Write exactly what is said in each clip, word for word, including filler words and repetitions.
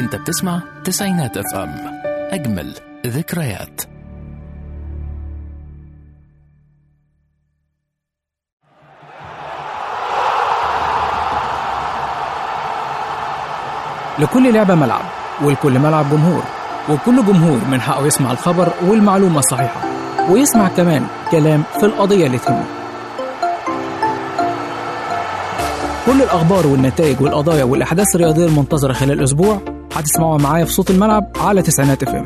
انت بتسمع تسعينات اف ام، اجمل ذكريات. لكل لعبة ملعب، ولكل ملعب جمهور، وكل جمهور من حقه يسمع الخبر والمعلومة الصحيحة، ويسمع كمان كلام في القضية اللي تهمه. كل الأخبار والنتائج والقضايا والأحداث الرياضية المنتظرة خلال الأسبوع هتسمعوها معايا في صوت الملعب على تسعينات اف ام.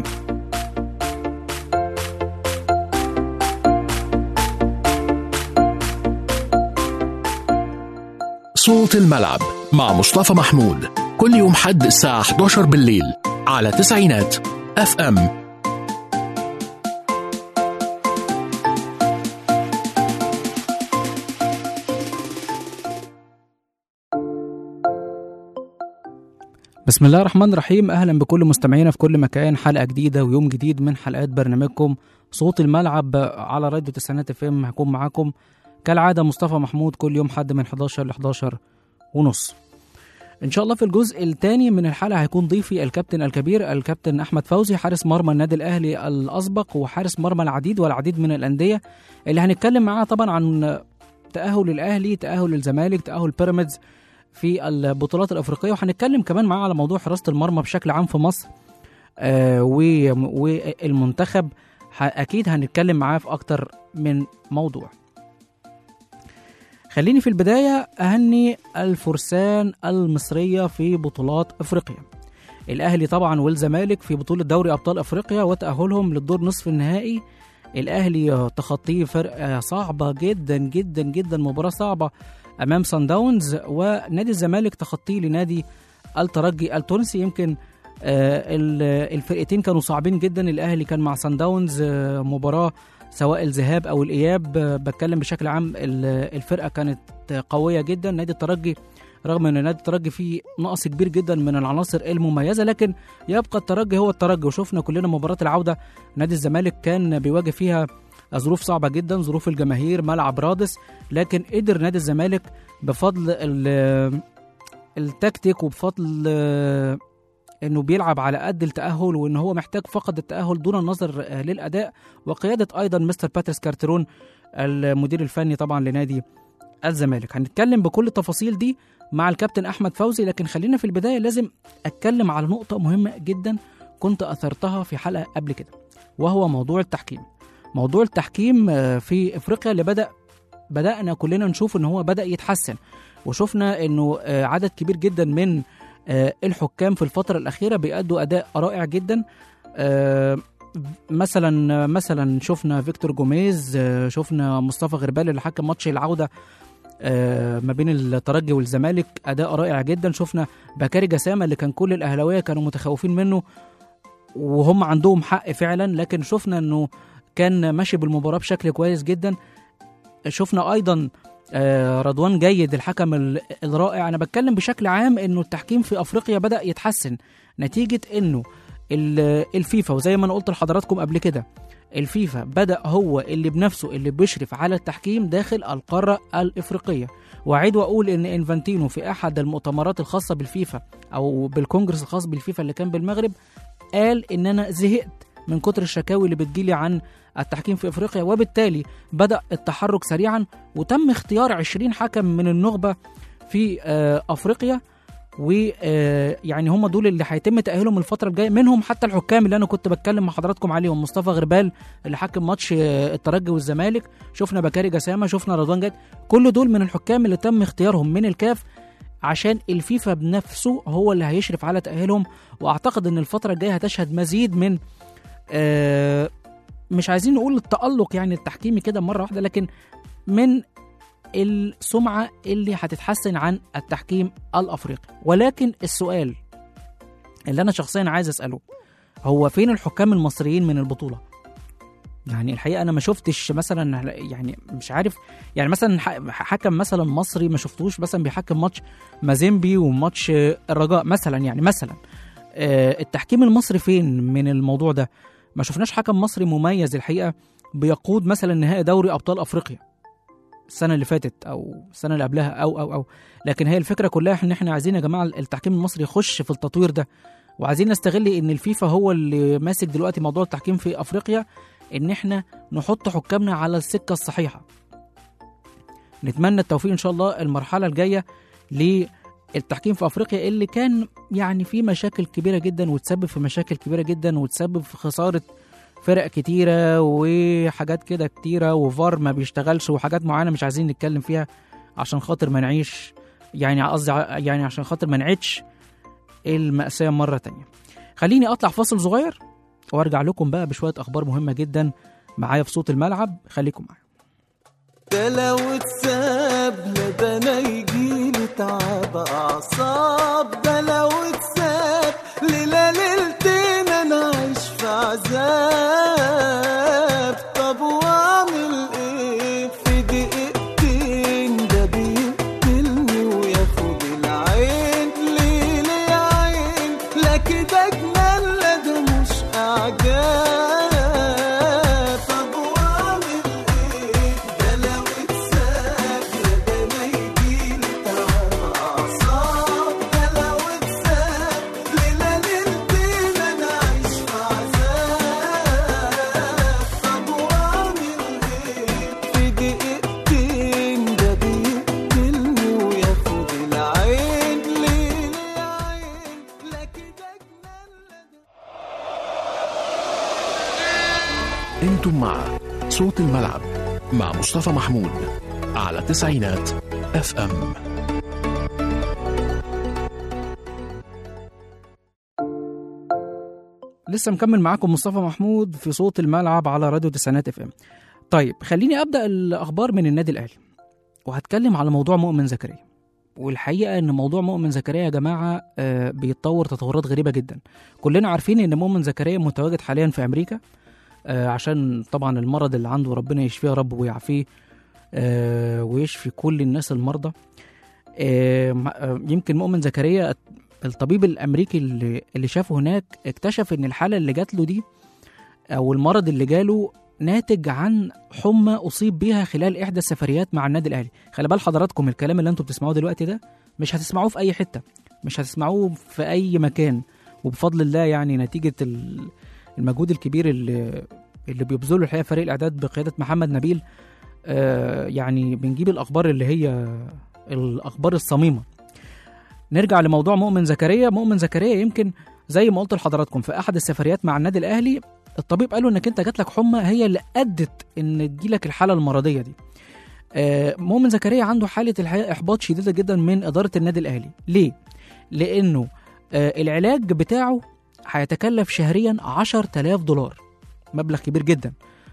صوت الملعب مع مصطفى محمود، كل يوم حد الساعة إحدى عشرة بالليل على تسعينات اف ام. بسم الله الرحمن الرحيم. أهلا بكل مستمعينا في كل مكان، حلقة جديدة ويوم جديد من حلقات برنامجكم صوت الملعب على راديو تسعينات اف ام. هكون معاكم كالعادة مصطفى محمود كل يوم حد من حداشر ل حداشر ونص. إن شاء الله في الجزء الثاني من الحلقة هيكون ضيفي الكابتن الكبير الكابتن أحمد فوزي، حارس مرمى النادي الأهلي الأسبق وحارس مرمى العديد والعديد من الأندية، اللي هنتكلم معاه طبعا عن تأهل الأهلي، تأهل الزمالك، تأهل بيراميدز في البطولات الأفريقية، وهنتكلم كمان معاه على موضوع حراسة المرمى بشكل عام في مصر آه والمنتخب. أكيد هنتكلم معاه في أكتر من موضوع. خليني في البداية أهني الفرسان المصرية في بطولات أفريقيا. الأهلي طبعا والزمالك في بطولة دوري أبطال أفريقيا وتأهلهم للدور نصف النهائي. الأهلي تخطيه فرقة صعبة جدا جدا جدا، مباراة صعبة أمام سان داونز، ونادي الزمالك تخطيه لنادي الترجي التونسي. يمكن الفرقتين كانوا صعبين جدا. الأهلي كان مع سان داونز مباراة سواء الذهاب أو الإياب، بتكلم بشكل عام الفرقة كانت قوية جدا. نادي الترجي رغم أن نادي الترجي فيه نقص كبير جدا من العناصر المميزة، لكن يبقى الترجي هو الترجي. وشوفنا كلنا مباراة العودة نادي الزمالك كان بيواجه فيها ظروف صعبة جدا، ظروف الجماهير، ملعب رادس، لكن قدر نادي الزمالك بفضل التكتيك وبفضل انه بيلعب على قد التأهل، وان هو محتاج فقط التأهل دون النظر للأداء، وقيادة ايضا مستر باتريس كارترون المدير الفني طبعا لنادي الزمالك. هنتكلم بكل التفاصيل دي مع الكابتن احمد فوزي، لكن خلينا في البداية لازم اتكلم على نقطة مهمة جدا كنت اثرتها في حلقة قبل كده، وهو موضوع التحكيم. موضوع التحكيم في افريقيا اللي بدأ بدأنا كلنا نشوف ان هو بدأ يتحسن، وشفنا انه عدد كبير جدا من الحكام في الفترة الأخيرة بيأدوا أداء رائع جدا. مثلا مثلا شفنا فيكتور جوميز، شفنا مصطفى غربال اللي حكم ماتش العودة ما بين الترجي والزمالك، أداء رائع جدا. شفنا بكاري جسامة اللي كان كل الأهلاوية كانوا متخوفين منه وهم عندهم حق فعلا، لكن شفنا انه كان ماشي بالمباراة بشكل كويس جدا. شفنا أيضا رضوان جيد الحكم الرائع. أنا بتكلم بشكل عام أنه التحكيم في أفريقيا بدأ يتحسن نتيجة أنه الفيفا، وزي ما أنا قلت لحضراتكم قبل كده، الفيفا بدأ هو اللي بنفسه اللي بيشرف على التحكيم داخل القارة الإفريقية. وأعيد وأقول أن إنفانتينو في أحد المؤتمرات الخاصة بالفيفا أو بالكونجرس الخاص بالفيفا اللي كان بالمغرب قال إن أنا زهقت من كتر الشكاوي اللي بتجيلي عن التحكيم في أفريقيا، وبالتالي بدأ التحرك سريعا وتم اختيار عشرين حكم من النخبة في أفريقيا، ويعني هم دول اللي هيتم تأهيلهم الفترة الجاية، منهم حتى الحكام اللي أنا كنت بتكلم مع حضراتكم عليهم، مصطفى غربال اللي حكم ماتش الترجي والزمالك، شفنا بكاري جسامة، شفنا رضوان جيد، كل دول من الحكام اللي تم اختيارهم من الكاف عشان الفيفا بنفسه هو اللي هيشرف على تأهيلهم. وأعتقد أن الفترة الجاية هتشهد مزيد من آه مش عايزين نقول التألق يعني التحكيمي كده مرة واحدة، لكن من السمعة اللي هتتحسن عن التحكيم الأفريقي. ولكن السؤال اللي أنا شخصيا عايز أسأله هو فين الحكام المصريين من البطولة؟ يعني الحقيقة أنا ما شفتش مثلا، يعني مش عارف، يعني مثلا حكم مثلا مصري ما شفتوش مثلا بيحكم ماتش مازيمبي وماتش الرجاء مثلا، يعني مثلا التحكيم المصري فين من الموضوع ده؟ ما شفناش حكم مصري مميز الحقيقة بيقود مثلا نهائي دوري أبطال أفريقيا السنة اللي فاتت أو السنة اللي قبلها أو أو أو لكن هي الفكرة كلها إن إحنا عايزين يا جماعة التحكيم المصري يخش في التطوير ده، وعايزين نستغل ان الفيفا هو اللي ماسك دلوقتي موضوع التحكيم في افريقيا، ان احنا نحط حكامنا على السكه الصحيحه. نتمنى التوفيق ان شاء الله المرحله الجايه للتحكيم في افريقيا، اللي كان يعني فيه مشاكل كبيره جدا وتسبب في مشاكل كبيره جدا وتسبب في خساره فرق كتيره وحاجات كده كتيره، وفار ما بيشتغلش وحاجات معينه مش عايزين نتكلم فيها عشان خاطر ما نعيش، يعني قصدي يعني عشان خاطر ما نعيدش المأساة مرة تانية. خليني أطلع فاصل صغير وارجع لكم بقى بشوية أخبار مهمة جدا معايا في صوت الملعب. خليكم معايا. ده لو اتساب لبنا يجيلي تعب أعصاب، ده لو اتساب ليلة ليلتين أنا عايش في عذاب. طب وأعمل إيه في دقيقتين؟ ده بيقتلني وياخد العين ليل يا عين، لا كده جنان لا ده مش أعجاب. انتم مع صوت الملعب مع مصطفى محمود على تسعينات اف ام. لسه مكمل معاكم مصطفى محمود في صوت الملعب على راديو تسعينات اف ام. طيب خليني ابدا الاخبار من النادي الاهلي، وهتكلم على موضوع مؤمن زكريا. والحقيقه ان موضوع مؤمن زكريا يا جماعه آه بيتطور تطورات غريبه جدا. كلنا عارفين ان مؤمن زكريا متواجد حاليا في امريكا آه عشان طبعا المرض اللي عنده، ربنا يشفيه يا رب ويعافيه آه ويشفي كل الناس المرضى. آه يمكن مؤمن زكريا الطبيب الامريكي اللي, اللي شافه هناك اكتشف ان الحاله اللي جات له دي او المرض اللي جاله ناتج عن حمى اصيب بيها خلال احدى السفريات مع النادي الاهلي. خلي بال حضراتكم الكلام اللي انتم بتسمعوه دلوقتي ده مش هتسمعوه في اي حته، مش هتسمعوه في اي مكان، وبفضل الله يعني نتيجه المجهود الكبير اللي اللي بيبذله الحقيقه فريق الاعداد بقياده محمد نبيل. آه يعني بنجيب الاخبار اللي هي الاخبار الصميمه. نرجع لموضوع مؤمن زكريا. مؤمن زكريا يمكن زي ما قلت لحضراتكم في احد السفريات مع النادي الاهلي الطبيب قال له انك انت جات لك حمى هي اللي ادت ان تجيلك الحاله المرضيه دي. آه مؤمن زكريا عنده حاله الحقيقه احباط شديده جدا من اداره النادي الاهلي. ليه؟ لانه آه العلاج بتاعه هيتكلف شهريا عشرة آلاف دولار، مبلغ كبير جدا.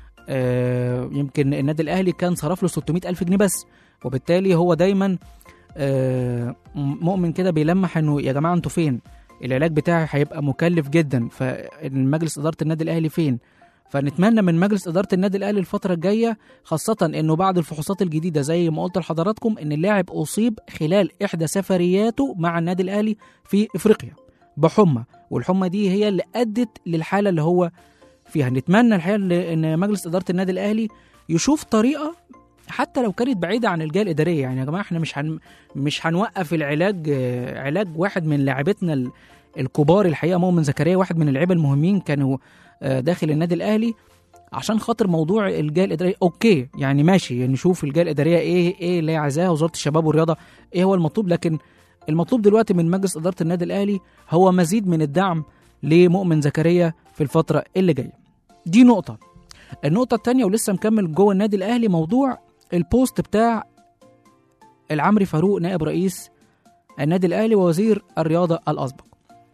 آه يمكن النادي الاهلي كان صرف له ستمائة ألف جنيه بس، وبالتالي هو دايما آه مؤمن كده بيلمح انه يا جماعه انتوا فين؟ العلاج بتاعي هيبقى مكلف جدا، فالمجلس اداره النادي الاهلي فين؟ فنتمنى من مجلس اداره النادي الاهلي الفتره الجايه، خاصه انه بعد الفحوصات الجديده زي ما قلت لحضراتكم ان اللاعب اصيب خلال احدى سفرياته مع النادي الاهلي في افريقيا بحمى، والحمى دي هي اللي ادت للحاله اللي هو فيها. نتمنى الحقيقه ان مجلس اداره النادي الاهلي يشوف طريقه حتى لو كانت بعيده عن الجهه الاداريه. يعني يا جماعه احنا مش هن مش هنوقف العلاج. علاج واحد من لاعبتنا الكبار الحقيقه مؤمن زكريا، واحد من اللعيبه المهمين كانوا داخل النادي الاهلي عشان خاطر موضوع الجهه الاداريه. اوكي يعني ماشي نشوف الجهه الاداريه ايه ايه اللي عايزاها وزاره الشباب والرياضه ايه هو المطلوب، لكن المطلوب دلوقتي من مجلس اداره النادي الاهلي هو مزيد من الدعم لمؤمن زكريا في الفتره اللي جايه. دي نقطه. النقطه الثانيه ولسه مكمل جوه النادي الاهلي موضوع البوست بتاع العمري فاروق نائب رئيس النادي الاهلي ووزير الرياضه الاسبق.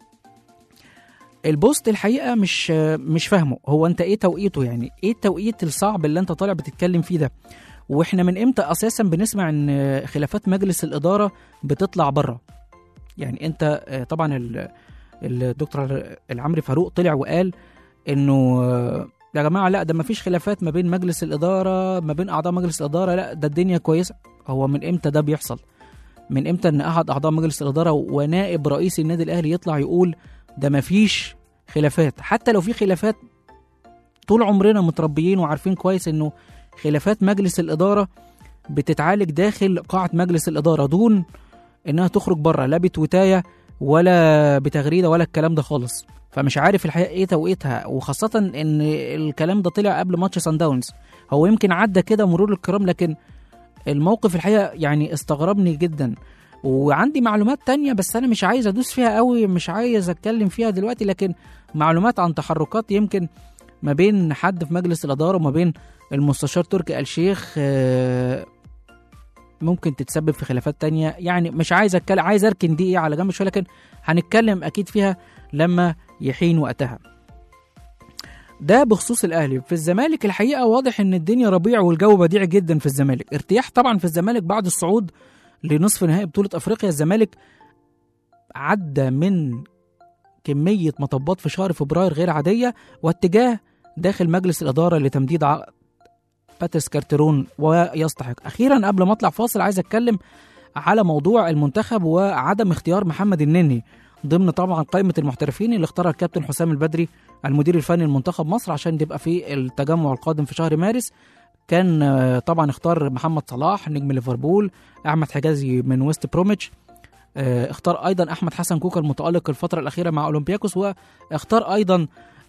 البوست الحقيقه مش مش فاهمه، هو انت ايه توقيته؟ يعني ايه التوقيت الصعب اللي انت طالع بتتكلم فيه ده؟ واحنا من امتى اساسا بنسمع ان خلافات مجلس الاداره بتطلع بره؟ يعني انت طبعا الدكتور العمري فاروق طلع وقال انه يا جماعه لا ده ما فيش خلافات ما بين مجلس الاداره ما بين اعضاء مجلس الاداره، لا ده الدنيا كويسه. هو من امتى ده بيحصل؟ من امتى ان احد اعضاء مجلس الاداره ونائب رئيس النادي الاهلي يطلع يقول ده ما فيش خلافات؟ حتى لو في خلافات طول عمرنا متربيين وعارفين كويس انه خلافات مجلس الاداره بتتعالج داخل قاعه مجلس الاداره دون انها تخرج بره، لا بتوتايه ولا بتغريده ولا الكلام ده خالص. فمش عارف الحقيقه ايه توقيتها، وخاصه ان الكلام ده طلع قبل ماتش سان داونز. هو يمكن عدى كده مرور الكرام، لكن الموقف الحقيقه يعني استغربني جدا. وعندي معلومات تانية بس انا مش عايز ادوس فيها قوي، مش عايز اتكلم فيها دلوقتي، لكن معلومات عن تحركات يمكن ما بين حد في مجلس الاداره وما بين المستشار تركي آل الشيخ ممكن تتسبب في خلافات تانية. يعني مش عايز اتكلم، عايز اركن دي على جنب شويه، لكن هنتكلم اكيد فيها لما يحين وقتها. ده بخصوص الاهلي. في الزمالك الحقيقه واضح ان الدنيا ربيع والجو بديع جدا في الزمالك. ارتياح طبعا في الزمالك بعد الصعود لنصف نهائي بطوله افريقيا. الزمالك عدى من كميه مطبات في شهر فبراير غير عاديه، واتجاه داخل مجلس الاداره لتمديد عقد باتريس كارتيرون ويستحق. اخيرا قبل ما اطلع فاصل عايز اتكلم على موضوع المنتخب وعدم اختيار محمد النني ضمن طبعا قائمه المحترفين اللي اختارها الكابتن حسام البدري المدير الفني لمنتخب مصر عشان تبقى في التجمع القادم في شهر مارس. كان طبعا اختار محمد صلاح نجم ليفربول، احمد حجازي من ويست بروميتش، اختار ايضا احمد حسن كوكا المتالق الفتره الاخيره مع اولمبياكوس، واختار ايضا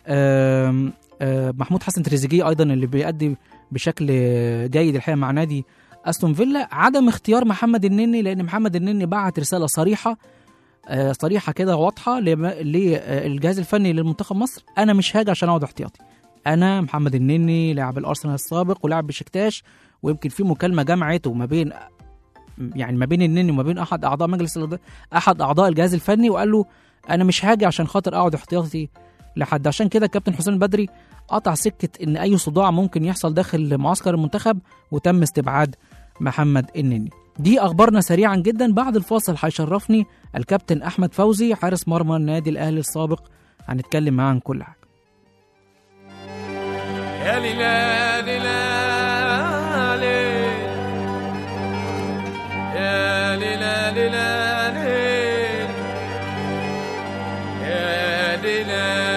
محمود حسن تريزيجيه ايضا اللي بيأدي بشكل جيد الحقيقه مع نادي استون فيلا. عدم اختيار محمد النني لان محمد النني بعت رساله صريحه صريحه كده واضحه للجهاز الفني للمنتخب مصر: انا مش هاجي عشان اقعد احتياطي. انا محمد النني لاعب الارسنال السابق ولاعب بشكتاش، ويمكن في مكالمه جمعته ما بين يعني ما بين النني وما بين احد اعضاء مجلس احد اعضاء الجهاز الفني، وقال له انا مش هاجي عشان خاطر اقعد احتياطي لحد. عشان كده الكابتن حسام البدري قطع سكه ان اي صداع ممكن يحصل داخل معسكر المنتخب، وتم استبعاد محمد النني. دي اخبارنا سريعا جدا. بعد الفاصل هيشرفني الكابتن احمد فوزي حارس مرمى النادي الاهلي السابق، هنتكلم معاه عن كل حاجه. يا ليلا ليلا يا ليلا ليلا يا ليلا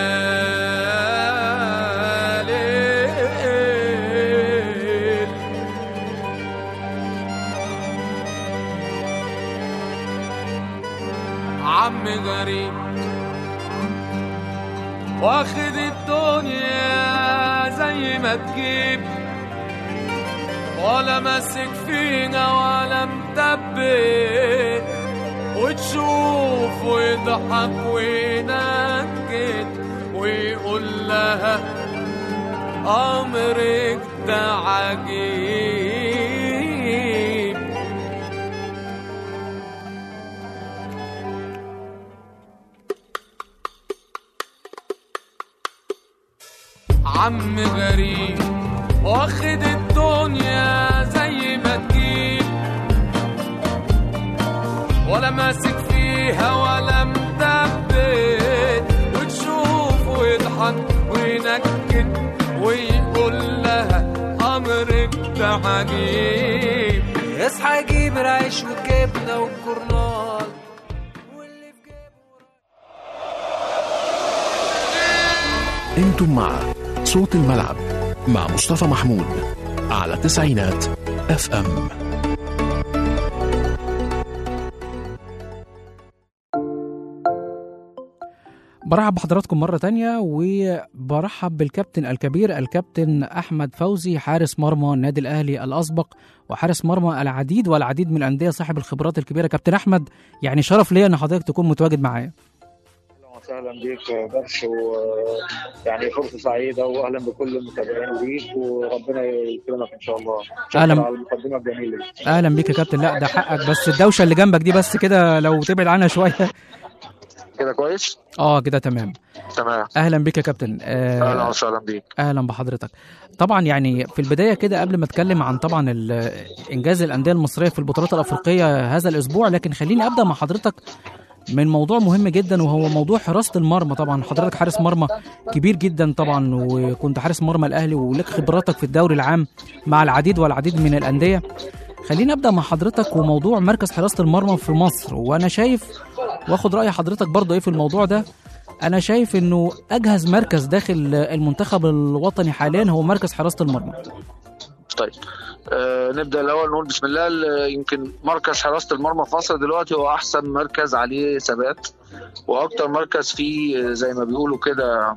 عم غريب واخد الدنيا زي ما تجيب، ولا ماسك فينا ولا مدبر، وتشوف ويضحك وينكد ويقول لها أمرك ده عجيب. عم غريب واخد الدنيا زي ما تجيب، ولا ماسك فيها ولا مدبر، وتشوف ويضحك وينكد ويقول لها أمرك ده عجيب. اصحى جيب العيش والجبنة والجورنال واللي في جيبه. انتم مع صوت الملعب مع مصطفى محمود على تسعينات اف ام. برحب بحضراتكم مرة تانية، وبرحب بالكابتن الكبير الكابتن أحمد فوزي حارس مرمى النادي الأهلي الأسبق وحارس مرمى العديد والعديد من الأندية، صاحب الخبرات الكبيرة. كابتن أحمد، يعني شرف ليا أن حضرتك تكون متواجد معايا. اهلا بيك درش، ويعني فرصه سعيده، واهلا بكل المتابعين ليك، وربنا يكرمك ان شاء الله. اهلا على المقدمه الجميله. اهلا بيك يا كابتن. لا ده حقك، بس الدوشه اللي جنبك دي بس كده لو تبعد عنها شويه. كده كويس؟ اه كده تمام تمام. اهلا بك يا كابتن. آه اهلا وسهلا بيك. اهلا بحضرتك. طبعا يعني في البدايه كده قبل ما اتكلم عن طبعا انجاز الانديه المصريه في البطولات الافريقيه هذا الاسبوع، لكن خليني ابدا مع حضرتك من موضوع مهم جدا، وهو موضوع حراسه المرمى. طبعا حضرتك حارس مرمى كبير جدا طبعا، وكنت حارس مرمى الاهلي، ولك خبراتك في الدوري العام مع العديد والعديد من الانديه. خليني ابدا مع حضرتك وموضوع مركز حراسه المرمى في مصر، وانا شايف واخد راي حضرتك برضه ايه في الموضوع ده. انا شايف انه اجهز مركز داخل المنتخب الوطني حاليا هو مركز حراسه المرمى. طيب آه نبدا الاول نقول بسم الله. يمكن مركز حراسه المرمى في مصر دلوقتي هو احسن مركز عليه ثبات، واكتر مركز فيه زي ما بيقولوا كده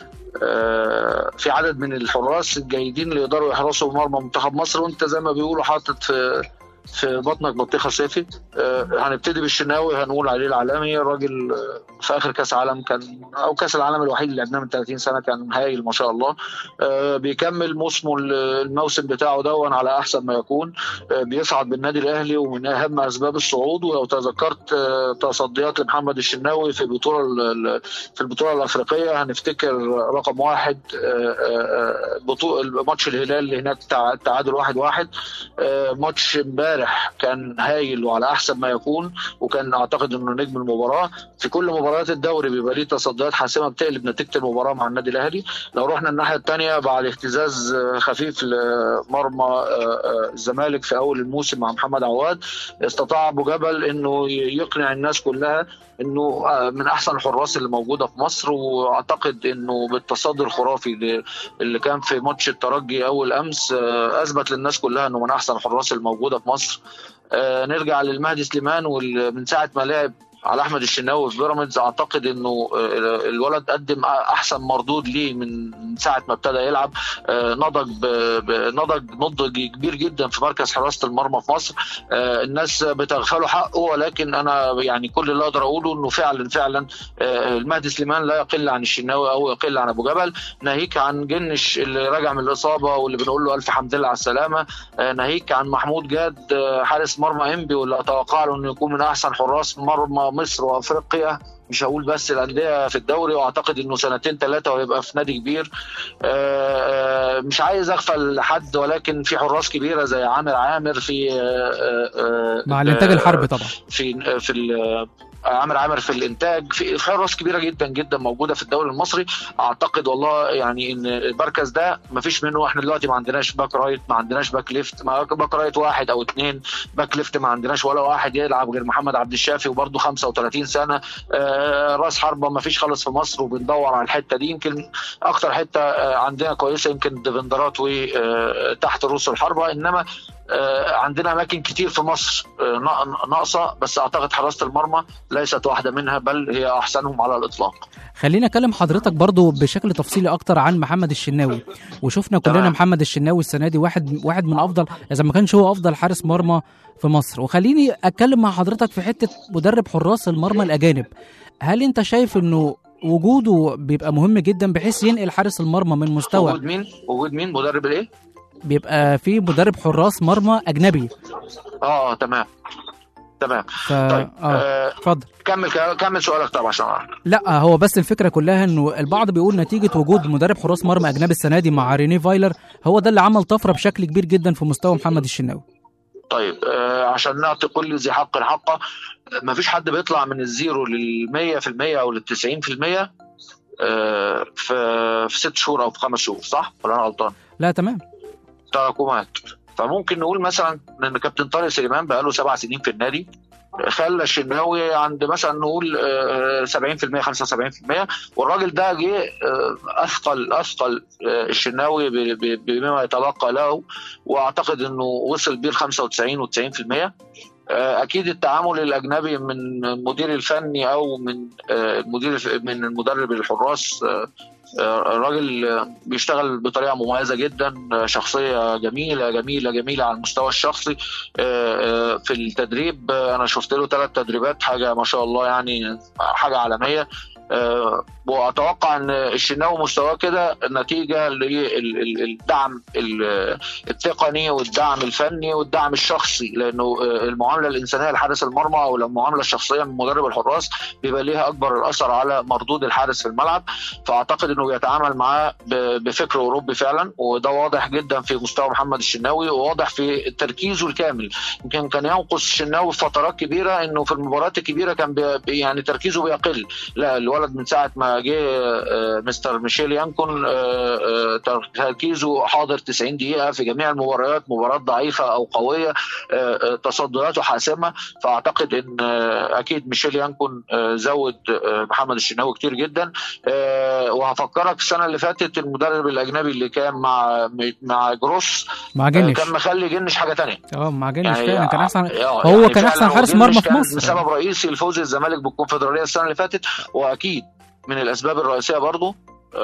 آه في عدد من الحراس الجيدين اللي يقدروا يحرسوا مرمى منتخب مصر. وانت زي ما بيقولوا حاطط في في بطنك بطيخه صيفي. آه هنبتدي بالشناوي، هنقول عليه العالمي. الراجل في اخر كاس عالم كان او كاس العالم الوحيد اللي لعبناه من ثلاثين سنه كان هايل ما شاء الله. آه بيكمل موسمه الموسم بتاعه دون على احسن ما يكون. آه بيصعد بالنادي الاهلي ومن اهم اسباب الصعود. ولو تذكرت آه تصديات لمحمد الشناوي في البطوله في البطوله الافريقيه هنفتكر رقم واحد آه بطوله ماتش الهلال اللي هناك تعادل واحد واحد. آه ماتش امبارح كان هايل وعلى احسن ما يكون، وكان اعتقد انه نجم المباراه. في كل مباريات الدوري بيبقى ليه تصديات حاسمه بتقلب نتيجه المباراه مع النادي الاهلي. لو رحنا الناحيه الثانيه بعد اهتزاز خفيف لمرمى الزمالك في اول الموسم مع محمد عواد، استطاع ابو جبل انه يقنع الناس كلها انه من احسن الحراس اللي موجوده في مصر. واعتقد انه بالتصدي الخرافي اللي كان في ماتش الترجي اول امس اثبت للناس كلها انه من احسن الحراس الموجوده في مصر. نرجع للمهدي سليمان، ومن ساعه ما لعب على احمد الشناوي في بيراميدز اعتقد انه الولد قدم احسن مردود ليه من ساعه ما ابتدى يلعب. نضج نضج نضج كبير جدا في مركز حراسه المرمى في مصر. الناس بتغفله حقه، ولكن انا يعني كل اللي اقدر اقوله انه فعلا فعلا المهدي سليمان لا يقل عن الشناوي او يقل عن ابو جبل. ناهيك عن جنش اللي راجع من الاصابه واللي بنقول له الف حمد لله على السلامه. ناهيك عن محمود جاد حارس مرمى انبي واللي اتوقع له انه يكون من احسن حراس مرمى مصر وافريقيا، مش هقول بس الانديه في الدوري. واعتقد انه سنتين ثلاثه ويبقى في نادي كبير. مش عايز اغفل حد، ولكن في حراس كبيره زي عامر عامر في مع الانتاج الحربي طبعا في في عامر عامر في الانتاج، في حراس كبيره جدا جدا موجوده في الدوري المصري. اعتقد والله يعني ان المركز ده ما فيش منه. احنا دلوقتي ما عندناش باك رايت، ما عندناش باك ليفت، ما باك رايت واحد او اثنين، باك ليفت ما عندناش ولا واحد يلعب غير محمد عبد الشافي وبرده خمسة وثلاثين سنه. آه راس حربه ما فيش خالص في مصر، وبندور على الحته دي. يمكن اكتر حته آه عندنا كويسه يمكن ديفندرات وتحت رؤوس الحربه، انما عندنا أماكن كتير في مصر ناقصة. بس أعتقد حراسة المرمى ليست واحدة منها، بل هي أحسنهم على الإطلاق. خلينا أكلم حضرتك برضو بشكل تفصيلي أكتر عن محمد الشناوي. وشوفنا كلنا تمام. محمد الشناوي السنة دي واحد واحد من أفضل، إذا ما كانش هو أفضل حارس مرمى في مصر. وخليني أتكلم مع حضرتك في حتة مدرب حراس المرمى الأجانب. هل أنت شايف إنه وجوده بيبقى مهم جدا بحيث ينقل حارس المرمى من مستوى وجود مين؟ وجود مين؟ مدرب الإيه؟ بيبقى في مدرب حراس مرمى اجنبي. اه تمام تمام ف... طيب اتفضل آه كمل كمل سؤالك طبعا. عشان لا هو بس الفكره كلها انه البعض بيقول نتيجه وجود مدرب حراس مرمى اجنبي السنه دي مع ريني فايلر هو ده اللي عمل طفره بشكل كبير جدا في مستوى محمد الشناوي. طيب آه عشان نعطي كل ذي حق حقه، ما فيش حد بيطلع من الزيرو للمية في المية او للتسعين في المية آه في في ست شهور او في خمس شهور، صح ولا انا غلطان؟ لا تمام. تراكمات. فممكن نقول مثلا ان كابتن طارق سليمان بقى له سبع سنين في النادي، خلى الشناوي عند مثلا نقول سبعين في المية خمسة وسبعين في المية، والراجل ده جه اثقل اثقل الشناوي بما يتبقى له، واعتقد انه وصل بيه خمسة وتسعين وتسعين في المية. اكيد التعامل الاجنبي من المدير الفني او من المدير من المدرب الحراس، الراجل بيشتغل بطريقه مميزه جدا، شخصيه جميله جميله جميله على المستوى الشخصي. في التدريب انا شفت له ثلاث تدريبات، حاجه ما شاء الله يعني حاجه عالميه. واتوقع ان الشناوي مستواه كده نتيجه للدعم التقني والدعم الفني والدعم الشخصي، لانه المعامله الانسانيه لحارس المرمى او المعامله الشخصيه من مدرب الحراس بيبقى ليها اكبر الاثر على مردود الحارس في الملعب. فاعتقد انه بيتعامل معاه بفكر اوروبي فعلا، وده واضح جدا في مستوى محمد الشناوي وواضح في تركيزه الكامل. يمكن كان ينقص الشناوي في فترات كبيره انه في المباريات الكبيره كان يعني تركيزه بيقل، لا الولد الولد من ساعه ما جه مستر ميشيل يانكون تركيزه حاضر تسعين دقيقه في جميع المباريات، مباراه ضعيفه او قويه تصدياته حاسمه. فاعتقد ان اكيد ميشيل يانكون زود محمد الشناوي كتير جدا. وهفكرك السنه اللي فاتت المدرب الاجنبي اللي كان مع مع جروس مع جنش كان مخلي جنش حاجه ثانيه. اه مع جنش يعني فعلا كان احسن، هو يعني كان احسن حارس مرمى في مصر، سبب رئيسي لفوز الزمالك بالكونفدراليه السنه اللي فاتت، واكيد من الاسباب الرئيسيه برضو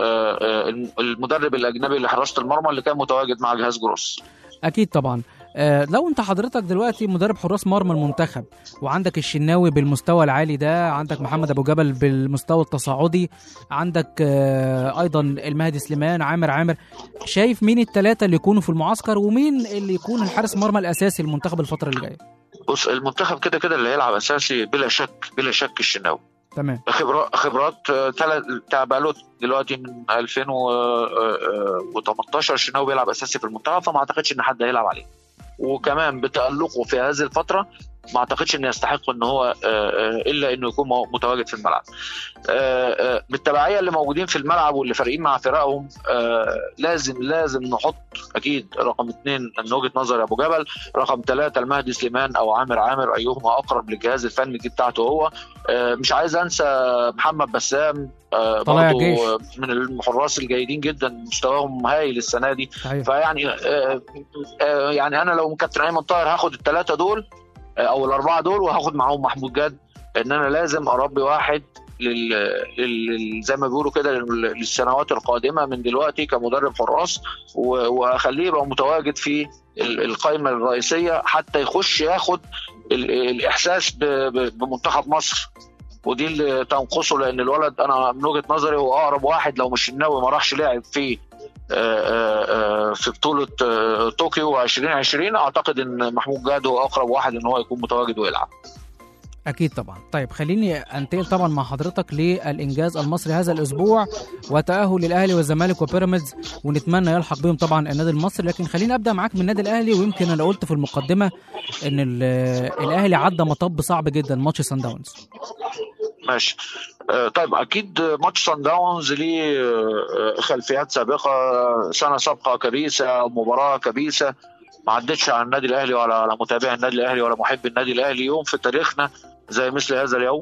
المدرب الاجنبي لحراسه المرمى اللي كان متواجد مع جهاز جروس. اكيد طبعا. آه لو انت حضرتك دلوقتي مدرب حراس مرمى المنتخب وعندك الشناوي بالمستوى العالي ده، عندك محمد ابو جبل بالمستوى التصاعدي، عندك آه ايضا المهدي سليمان، عامر عامر، شايف مين الثلاثه اللي يكونوا في المعسكر ومين اللي يكون الحارس مرمى الاساسي للمنتخب الفتره اللي جايه؟ بص المنتخب كده كده اللي هيلعب اساسي بلا شك بلا شك الشناوي. تمام. خبرات خبرات تعبالوت دلوقتي من ألفين وتمنتاشر الشناوي بيلعب اساسي في المنتخب، فما اعتقدش ان حد هيلعب عليه. وكمان بتألقه في هذه الفترة ما اعتقدش انه يستحق ان هو الا انه يكون متواجد في الملعب. بالتبعية اللي موجودين في الملعب واللي فارقين مع فرقهم لازم لازم نحط اكيد رقم اثنين من وجهة نظر ابو جبل، رقم ثلاثة المهدي سليمان او عامر عامر ايهما اقرب للجهاز الفني بتاعته هو. مش عايز انسى محمد بسام برضو من الحراس الجيدين جدا، مستواهم هايل السنة دي. فيعني يعني انا لو كابتن ايمن طاهر هاخد الثلاثة دول او الاربعه دول وهاخد معاهم محمود جاد، ان انا لازم اربي واحد لل... لل... زي ما بيقولوا كده للسنوات القادمه من دلوقتي كمدرب حراس، و... واخليه يبقى متواجد في القائمه الرئيسيه حتى يخش ياخد ال... الاحساس ب... ب... بمنتخب مصر، ودي اللي تنقصه. لان الولد انا من وجهه نظري هو اقرب واحد، لو مش الناوي ما راحش لعب في في بطولة طوكيو عشرين عشرين اعتقد ان محمود جاد هو اقرب واحد ان هو يكون متواجد ويلعب. اكيد طبعا. طيب خليني انتقل طبعا مع حضرتك للانجاز المصري هذا الاسبوع وتاهل الاهلي والزمالك وبيراميدز، ونتمنى يلحق بهم طبعا النادي المصري. لكن خليني ابدا معاك من النادي الاهلي، ويمكن انا قلت في المقدمه ان الاهلي عدى مطب صعب جدا ماتش سان داونز. ماشي. طيب اكيد ماتش سان داونز ليه خلفيات سابقه، سنه سابقه كبيسه، مباراه كبيسه ما عدتش على النادي الاهلي ولا على متابعي النادي الاهلي ولا محب النادي الاهلي يوم في تاريخنا زي مثل هذا اليوم.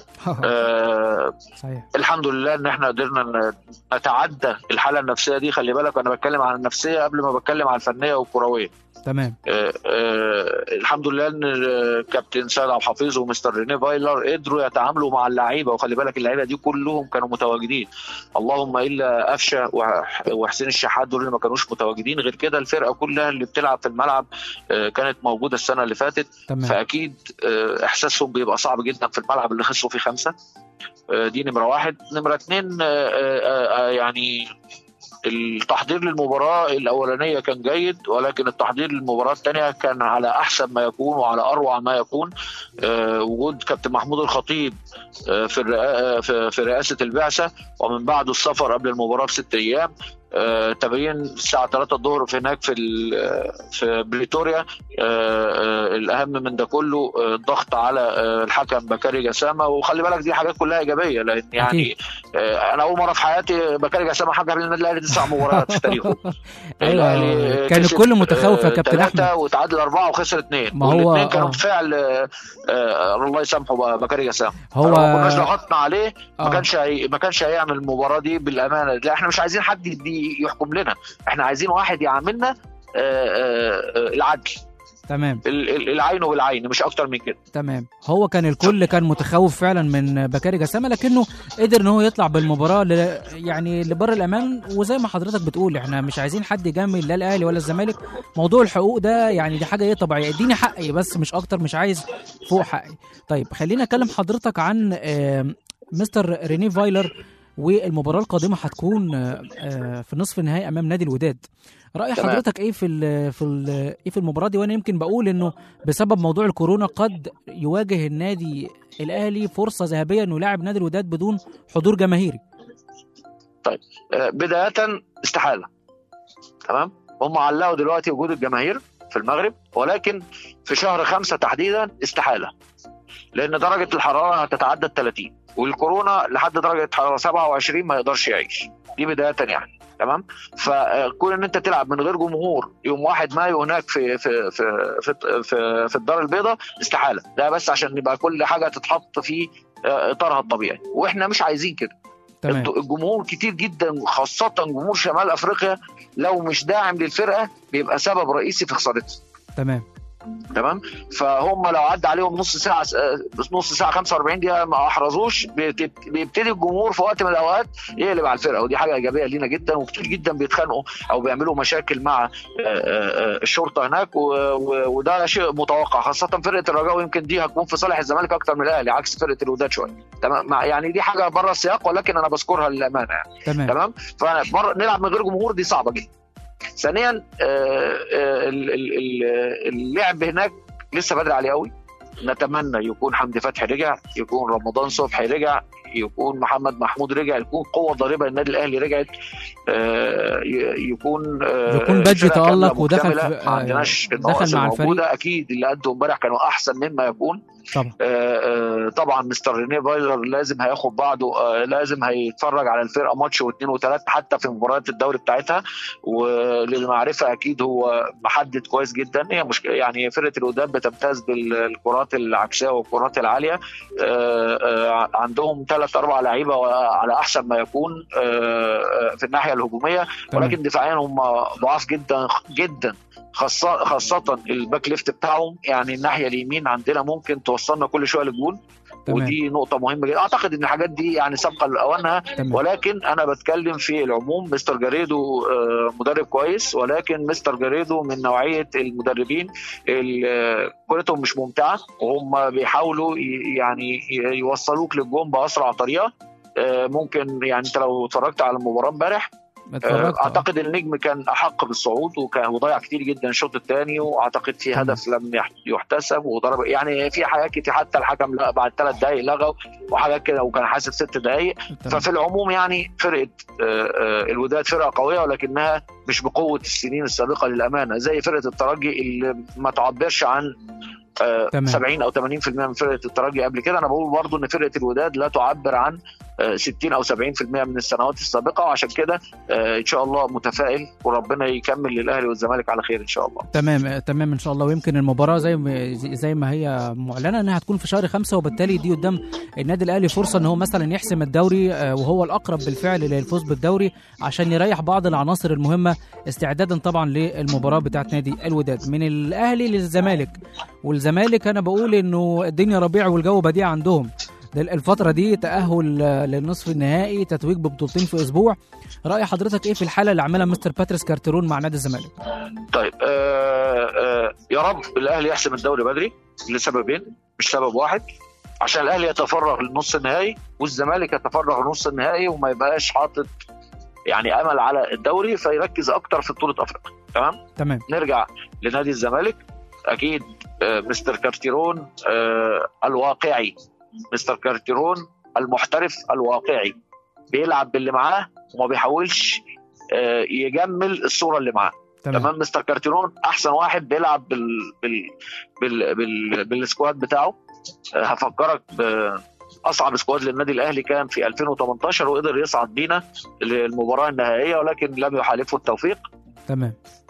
آه صحيح. الحمد لله ان احنا قدرنا نتعدى الحاله النفسيه دي. خلي بالك انا بتكلم عن النفسيه قبل ما بتكلم عن الفنيه والكرويه. تمام. آه آه الحمد لله ان كابتن سيد عبد الحفيظ ومستر ريني فايلر قدروا يتعاملوا مع اللعيبه، وخلي بالك اللعيبه دي كلهم كانوا متواجدين، اللهم الا قفشه وحسين الشحات دول اللي ما كانوش متواجدين. غير كده الفرقه كلها اللي بتلعب في الملعب آه كانت موجوده السنه اللي فاتت. تمام. فاكيد آه احساسهم بيبقى صعب جدا في الملعب اللي خسروا فيه خمسه. آه دي نمره واحد. نمره اثنين آه آه يعني التحضير للمباراة الأولانية كان جيد، ولكن التحضير للمباراة الثانية كان على أحسن ما يكون وعلى أروع ما يكون. أه وجود كابتن محمود الخطيب أه في, في, في رئاسة البعثة، ومن بعد السفر قبل المباراة بست أيام أه تبين الساعة ثلاثة الظهر في هناك في في بريتوريا. أه أه الأهم من ده كله الضغط على أه الحكم بكاري جسامة. وخلي بالك دي حاجات كلها إيجابية، لأن يعني أه أنا أول مرة في حياتي بكاري جسامة حكم للنادي الأهلي تسع مباريات في تاريخه. أيوة. كان الكل متخوف يا كابتن أحمد، وتعادل أربعة وخسر اثنين، والاثنين كانوا بفعل أه أه الله يسامحه بكاري جسامة. هو ما كناش ضغطنا عليه ما كانش هي... ما كانش هيعمل المباراة دي بالأمانة. لا احنا مش عايزين حد دي يحكم لنا، احنا عايزين واحد يعاملنا العدل. تمام. العين بالعين مش اكتر من كده. تمام. هو كان الكل كان متخوف فعلا من بكاري جسامة، لكنه قدر ان هو يطلع بالمباراه ل... يعني لبر الامان. وزي ما حضرتك بتقول احنا مش عايزين حد يجامل لا الاهلي ولا الزمالك. موضوع الحقوق ده يعني دي حاجه ايه طبيعيه، اديني حقي بس مش اكتر، مش عايز فوق حقي. طيب خلينا اكلم حضرتك عن مستر ريني فايلر، والمباراه القادمه هتكون في نصف النهائي امام نادي الوداد. رأي حضرتك ايه في ال في ال ايه في المباراه دي؟ وانا يمكن بقول انه بسبب موضوع الكورونا قد يواجه النادي الاهلي فرصه ذهبيه انه يلاعب نادي الوداد بدون حضور جماهيري. طيب بدايه استحاله. تمام. هم علقوا دلوقتي وجود الجماهير في المغرب، ولكن في شهر خمسة تحديدا استحاله، لان درجه الحراره هتتعدى الثلاثين. والكورونا لحد درجه حراره سبعة وعشرين ما يقدرش يعيش، دي بدايه يعني. تمام. فكون ان انت تلعب من غير جمهور يوم واحد مايو هناك في في في في في, في الدار البيضاء استحاله، ده بس عشان يبقى كل حاجه تتحط في اطارها الطبيعي، واحنا مش عايزين كده. تمام. الجمهور كتير جدا خاصه جمهور شمال افريقيا لو مش داعم للفرقه بيبقى سبب رئيسي في خسارتها. تمام تمام. فهم لو عدى عليهم نص ساعه نص ساعه خمسة وأربعين دقيقه ما احرزوش، بيبتدي الجمهور في وقت من الاوقات يقلب على الفرقه، ودي حاجه ايجابيه لينا جدا. وكتير جدا بيتخانقوا او بيعملوا مشاكل مع الشرطه هناك، وده شيء متوقع، خاصه فرقه الرجاء، ويمكن دي هتكون في صالح الزمالك اكتر من الاهلي عكس فرقه الوداد شويه. تمام. يعني دي حاجه بره السياق ولكن انا بذكرها للامانه يعني. تمام. تمام. فنلعب من غير جمهور دي صعبه جدا. ثانيا اللعب هناك لسه بدري عليه قوي، نتمنى يكون حمدي فتحي رجع، يكون رمضان صبحي رجع، يكون محمد محمود رجع، يكون قوه ضاربه النادي الاهلي رجعت، يكون يكون بادجي تألق ودخل ما عندناش دخل مع الفريق. اكيد اللي قدوا امبارح كانوا احسن مما يكون. طبعا آه طبعا مستر رينيه فايلر لازم هياخد بعضه، آه لازم هيتفرج على الفرقه ماتش واثنين وثلاثه حتى في مباريات الدوري بتاعتها، وللمعرفه اكيد هو محدد كويس جدا. هي مش يعني فرقه الوداد بتمتاز بالكرات العكسيه والكرات العاليه، آه آه عندهم ثلاث اربع لعيبه على احسن ما يكون آه في الناحيه الهجوميه، ولكن دفاعيا هم ضعاف جدا جدا، خاصة خاصة الباك ليفت بتاعهم، يعني الناحية اليمين عندنا ممكن توصلنا كل شوية للجول، ودي نقطة مهمة جدا. أعتقد إن الحاجات دي يعني سابقة لأوانها، ولكن أنا بتكلم في العموم. مستر جاريدو مدرب كويس، ولكن مستر جاريدو من نوعية المدربين اللي كورتهم مش ممتعة، وهم بيحاولوا يعني يوصلوك للجون بأسرع طريقة. ممكن يعني أنت لو اتفرجت على المباراة امبارح اعتقد النجم كان احق بالصعود، وكان وضيع كتير جدا الشوط الثاني، واعتقد في هدف لم يحتسب وضرب، يعني في حاجات كتير حتى الحكم بعد ثلاث دقائق لغوا وحاجات كده، وكان حاسب ست دقائق. ففي العموم يعني فرقه الوداد فرقه قويه، ولكنها مش بقوه السنين السابقه للامانه، زي فرقه الترجي اللي ما تعبرش عن سبعين أو ثمانين بالمئة من فرقة الترجي قبل كده. أنا بقول برضو إن فرقة الوداد لا تعبر عن ستين أو سبعين بالمئة من السنوات السابقة، وعشان كده إن شاء الله متفائل، وربنا يكمل للأهلي والزمالك على خير إن شاء الله. تمام تمام إن شاء الله. ويمكن المباراة زي ما زي ما هي معلنة إنها هتكون في شهر خمسة، وبالتالي دي قدام النادي الأهلي فرصة إن هو مثلا يحسم الدوري، وهو الأقرب بالفعل للفوز بالدوري، عشان يريح بعض العناصر المهمة استعدادا طبعا للمباراة بتاعت نادي الوداد. من الأهلي للزمالك، والزمالك أنا بقول إنه الدنيا ربيع والجو بديع عندهم الفترة دي، تأهل للنصف النهائي، تتويج ببطولتين في أسبوع. رأي حضرتك إيه في الحالة اللي عملها مستر باتريس كارتيرون مع نادي الزمالك؟ طيب آه آه يا رب الأهلي يحسم الدوري بدري لسببين، مش سبب واحد، عشان الأهلي يتفرغ للنص النهائي والزمالك يتفرغ للنص النهائي، وما يبقاش حاطط يعني أمل على الدوري، فيركز أكتر في بطولة أفريقيا. تمام؟ تمام. نرجع لنادي الزمالك. أكيد آه مستر كارتيرون آه الواقعي، مستر كارتيرون المحترف الواقعي، بيلعب باللي معاه وما بيحاولش يجمل الصورة اللي معاه. تمام. تمام. مستر كارتيرون احسن واحد بيلعب بال بال بال بال بالسكواد بتاعه. هفكرك باصعب سكواد للنادي الاهلي كان في ألفين وثمانية عشر، وقدر يصعد بينا للمباراة النهائية، ولكن لم يحالفه التوفيق. تمام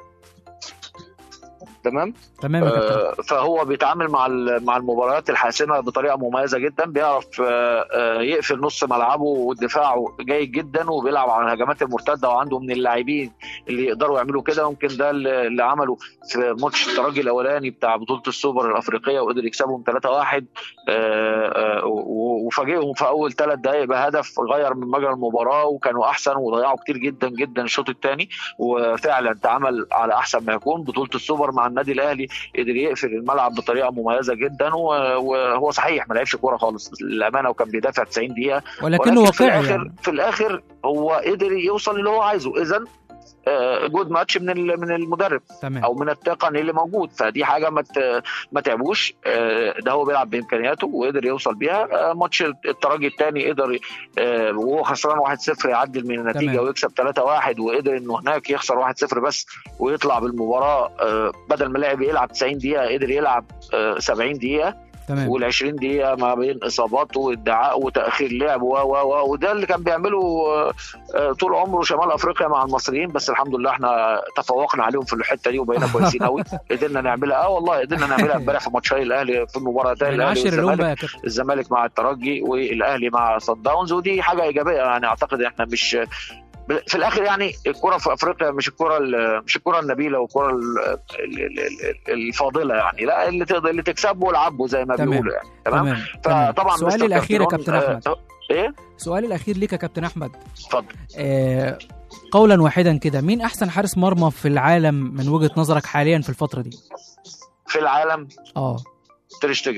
تمام تمام. آه فهو بيتعامل مع مع المباريات الحاسمه بطريقه مميزه جدا، بيعرف آه يقفل نص ملعبه ودفاعه جيد جدا، وبيلعب على الهجمات المرتده، وعنده من اللاعبين اللي يقدروا يعملوا كده. ممكن ده اللي عمله في ماتش الترجي الاولاني بتاع بطوله السوبر الافريقيه، وقدر يكسبهم ثلاثة واحد آه آه وفاجئهم في اول ثلاث دقائق بهدف غير من مجرى المباراه، وكانوا احسن وضيعوا كتير جدا جدا الشوط الثاني، وفعلا تعامل على احسن ما يكون. بطوله السوبر مع النادي الاهلي قدر يقفل الملعب بطريقه مميزه جدا، وهو صحيح ما لعبش كوره خالص للامانه، وكان بيدافع تسعين دقيقه، ولكنه واقعي. في الاخر يعني. في الاخر هو قدر يوصل اللي هو عايزه. اذا جود ماتش من من المدرب. تمام. او من التقني اللي موجود، فدي حاجه ما ما تعبوش. ده هو بيلعب بامكانياته وقدر يوصل بيها. ماتش الترجي الثاني قدر وهو خسران واحد صفر يعدل من النتيجه. تمام. ويكسب ثلاثة واحد، وقدر انه هناك يخسر واحد صفر بس ويطلع بالمباراه، بدل ما لاعب يلعب تسعين دقيقه قدر يلعب سبعين دقيقه. تمام. والعشرين دقيقة ما بين إصابات وادعاء وتأخير لعب و و وده اللي كان بيعمله طول عمره شمال أفريقيا مع المصريين، بس الحمد لله احنا تفوقنا عليهم في الحتة دي وبقينا كويسين قوي. قدرنا نعملها اه والله قدرنا نعملها امبارح في ماتشي الأهلي في المباراتين، الأهلي والزمالك، الزمالك مع الترجي والأهلي مع صن داونز، ودي حاجة إيجابية يعني. أعتقد احنا مش في الاخر يعني الكره في افريقيا مش الكره مش الكره النبيله والكره الفاضله يعني، لا اللي تقدر اللي تكسبه والعبه زي ما بيقولوا يعني. تمام. فطبعا سؤالي الاخير يا كابتن احمد. آه ايه سؤالي الاخير ليك يا كابتن احمد. اتفضل. آه قولا واحدا كده، مين احسن حارس مرمى في العالم من وجهه نظرك حاليا في الفتره دي؟ في العالم اه تير شتيجن،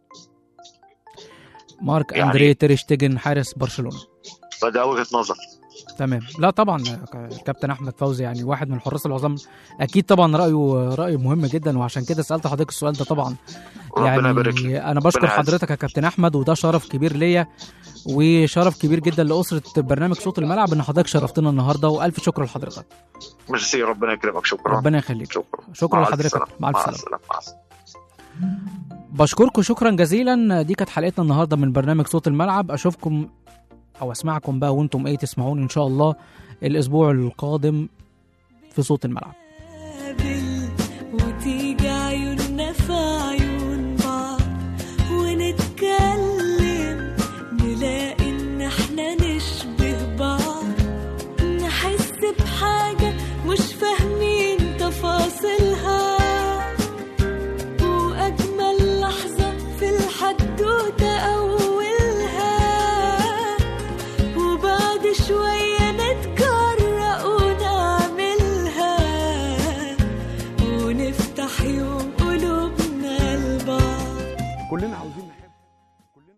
مارك يعني اندريه تير شتيجن حارس برشلونه. فده وجهه نظر. تمام. لا طبعا الكابتن احمد فوزي يعني واحد من الحراس العظام، اكيد طبعا رايه رايه مهم جدا، وعشان كده سالت حضرتك السؤال ده طبعا. يعني انا بشكر حضرتك يا كابتن احمد، وده شرف كبير ليا وشرف كبير جدا لاسره برنامج صوت الملعب ان حضرتك شرفتنا النهارده، والف شكر لحضرتك. ميرسي، ربنا يكرمك. شكرا. ربنا يخليك. شكرا شكرا لحضرتك. مع الف سلامه. بشكركم شكرا جزيلا. دي كانت حلقتنا النهارده من برنامج صوت الملعب. اشوفكم او اسمعكم بقى وانتم ايه تسمعون ان شاء الله الاسبوع القادم في صوت الملعب. وتيجي عيوننا في عيون بعض ونتكلم، نلاقي ان احنا نشبه بعض، نحس بحاجة مش فاهمين تفاصيلها، واجمل لحظة في الحدوتة أولها، شوية نتجرأ ونعملها، ونفتح يوم قلوبنا لبعض. كلنا عاوزين نحب كلنا.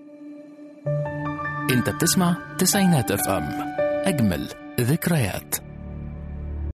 انت بتسمع تسعينات اف ام، اجمل ذكريات.